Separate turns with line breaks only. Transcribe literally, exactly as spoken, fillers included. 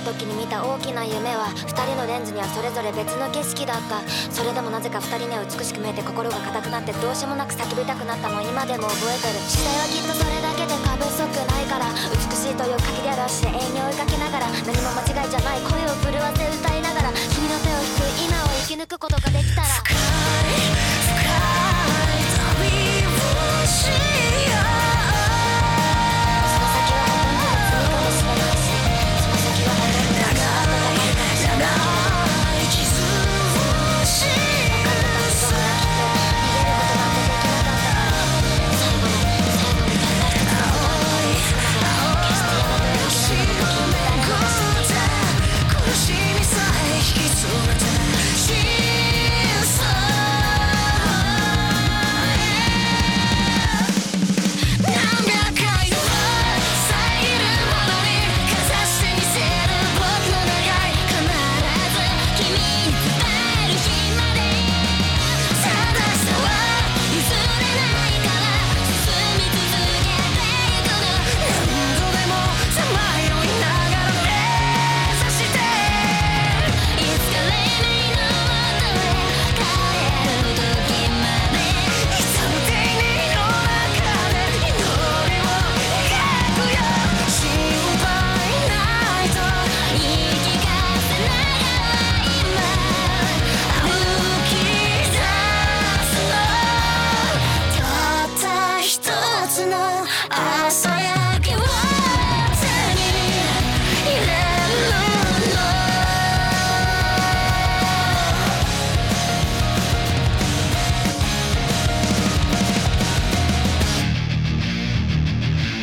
時に見た大きな夢は二人のレンズにはそれぞれ別の景色だった。それでもなぜか二人には美しく見えて心が硬くなってどうしようもなく叫びたくなったのを今でも覚えてる。時代はきっとそれだけで過不足ないから、美しいという限りある足で永遠に追いかけながら、何も間違いじゃない声を震わせ歌いながら、君の手を引く今を生き抜くことができたら